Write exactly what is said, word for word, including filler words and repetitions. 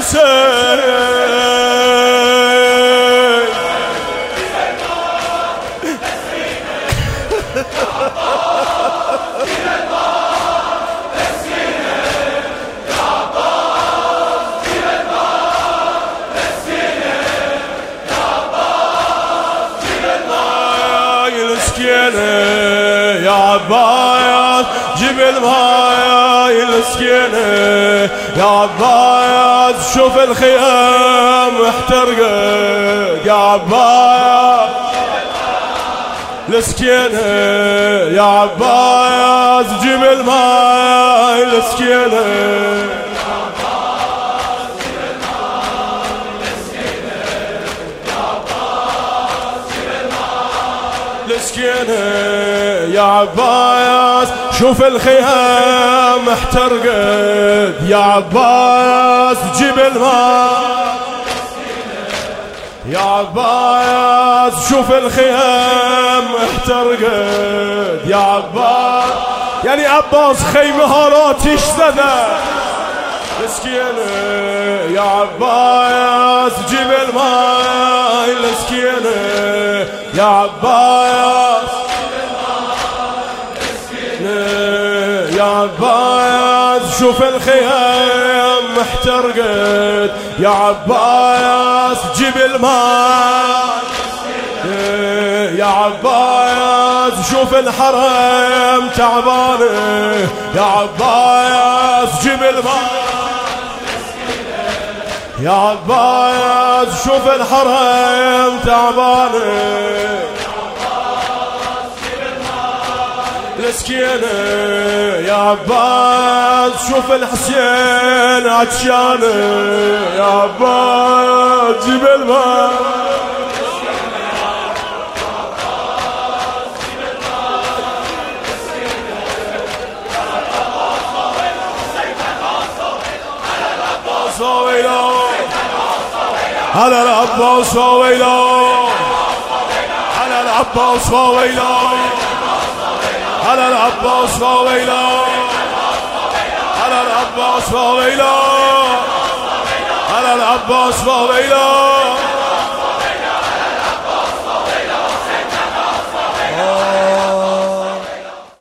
يا عباس جيب الماي السكينة يا عباس شوف الخيام احترقت يا عباس السكينة يا عباس جيب الماي السكينة السكينة يا عباس شوف الخيام احترقت يا عباس جيب الماء يا عباس شوف الخيام احترقت يا عباس يعني عباس خيمة هارات يشتدى السكينة يا عباس جيب الماء السكينة يا عباس يا عباس شوف الخيام احترقت يا عباس جيب الماء يا عباس شوف الحرم تعبانه يا عباس جيب الماء يا عباس شوف الحرم تعبانه السكينة يا عباس شوف الحسين عطشانه يا عباس جيب الماء على العباس وويله على العباس وويله على العباس وويله على العباس وويله على العباس وويله